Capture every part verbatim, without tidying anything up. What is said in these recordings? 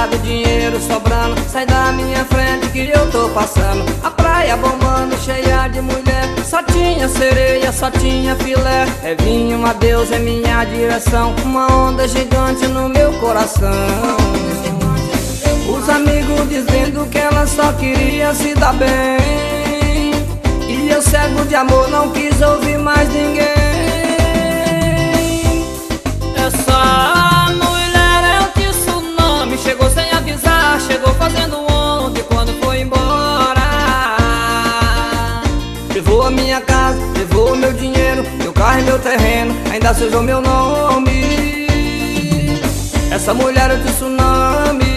cortado, dinheiro sobrando. Sai da minha frente que eu tô passando. A praia bombando, cheia de mulher. Só tinha sereia, só tinha filé. É vinho, adeus, é minha direção. Uma onda gigante no meu coração. Os amigos dizendo que ela só queria se dar bem, e eu cego de amor não quis ouvir mais ninguém. Essa mulher é o tsunami, chegou sem avisar, chegou fazendo onda e quando foi embora levou a minha casa, levou meu dinheiro, meu carro e meu terreno, ainda sujou meu nome. Essa mulher é o tsunami.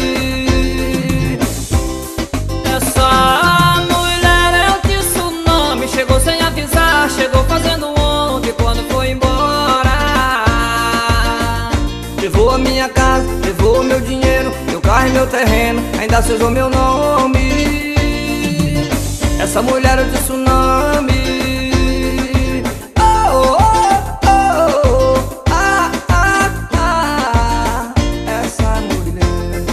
Essa mulher é o tsunami, chegou sem avisar, chegou fazendo onda e quando foi embora levou a minha casa, levou meu dinheiro, meu carro e meu terreno, ainda sujou meu nome. Essa mulher é o tsunami. Oh, oh, oh, oh, ah, ah, ah, essa mulher.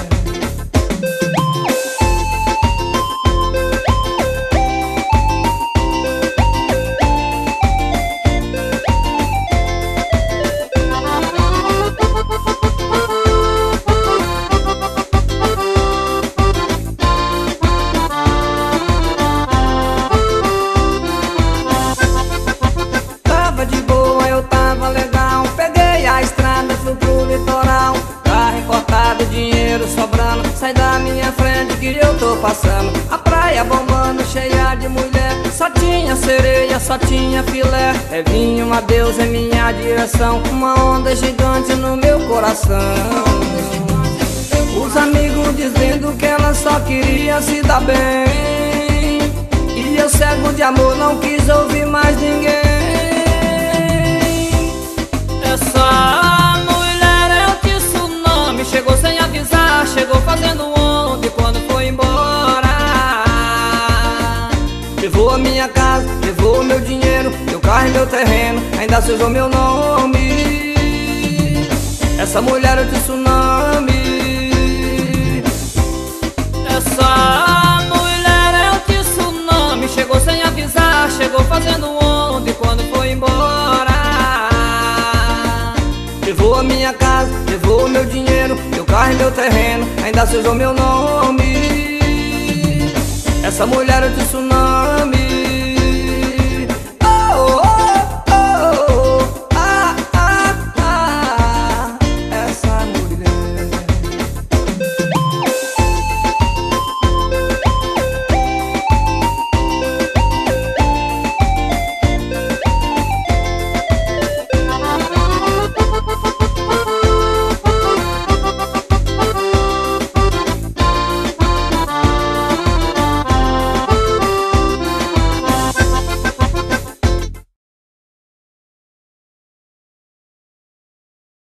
Dinheiro sobrando, sai da minha frente que eu tô passando. A praia bombando, cheia de mulher. Só tinha sereia, só tinha filé. É vinho, adeus, é minha direção. Uma onda gigante no meu coração. Os amigos dizendo que ela só queria se dar bem, e eu cego de amor não quis ouvir mais ninguém. Essa mulher é o tsunami, chegou sem avisar, chegou fazendo onda e quando foi embora levou a minha casa, levou meu dinheiro, meu carro e meu terreno, ainda sujou meu nome. Essa mulher é o tsunami. Essa mulher é o tsunami, chegou sem avisar, chegou fazendo onda e quando foi embora levou a minha casa, levou meu dinheiro, meu carro e meu terreno, ainda sujou meu nome. Essa mulher é o tsunami.